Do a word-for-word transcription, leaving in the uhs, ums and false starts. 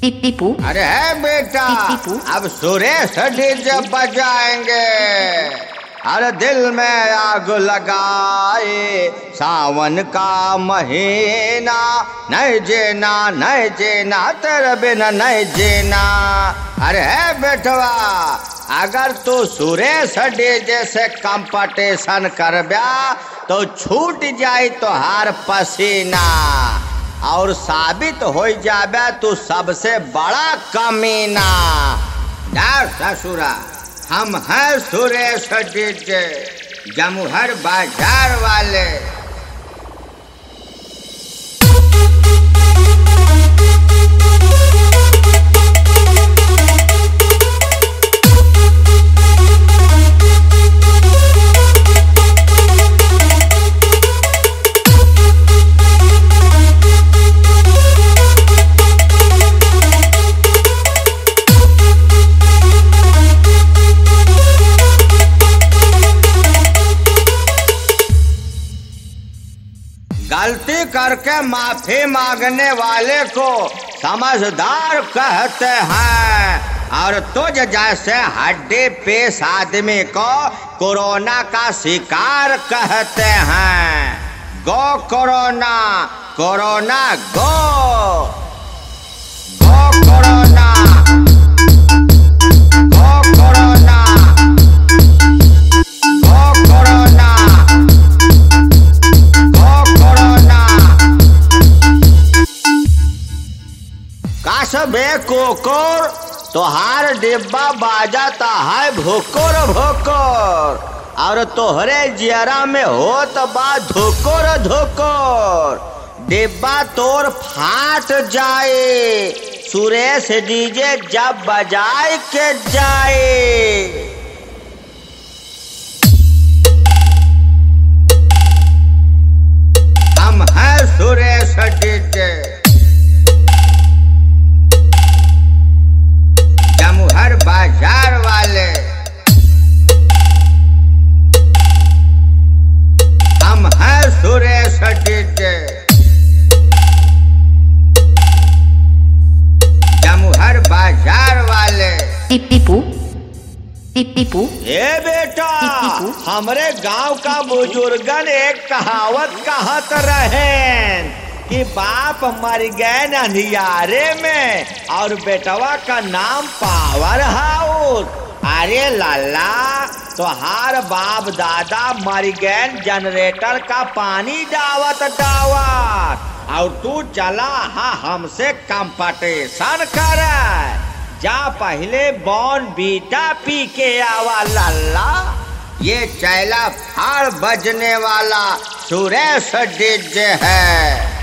टीपू। अरे है बेटा, अब सुरेश डीजे बजाएंगे। अरे दिल में आग लगाए, सावन का महीना, नहीं जीना नहीं जीना तेरे बिना नहीं जीना। अरे है बेटवा, अगर तू सुरेश डीजे से कंपटीशन कर ब्या तो छूट जाए तो हार पसीना, और साबित हो जाबे तू सबसे बड़ा कमीना। यार ससुरा, हम हैं सुरेश डीजे, जमुहर बाजार वाले। गलती करके माफी मांगने वाले को समझदार कहते हैं, और तुझ जैसे हड्डी पेश आदमी को कोरोना का शिकार कहते हैं। Go corona, corona go, go corona, go corona, go corona, काशबे कोकोर तोहार डिब्बा बाजाता है भोकोर भोकोर, और तोहरे जियरा में होत बा धोकोर धोकोर। डिब्बा तोर फाट जाए, सुरेश डीजे जब बजाए के जाए। हम हैं सुरेश डीजे, जमुहर बाजार वाले। हम हैं सुरेश डीजे, जमुहर बाजार वाले। टीपू टीपू। ये बेटा, हमरे गांव का बुजुर्गन एक कहावत कहत रहे कि बाप मर गए अंधियारे में और बेटवा का नाम पावर हाउस। अरे लाला, तोहार बाप दादा मर गए जनरेटर का पानी डावत डावत, और तू चला हा हमसे कंपटीशन कर। जा पहले बॉन बीटा पी के आवा लाला। ये चैला फाड़ बजने वाला सुरेश डीजे है।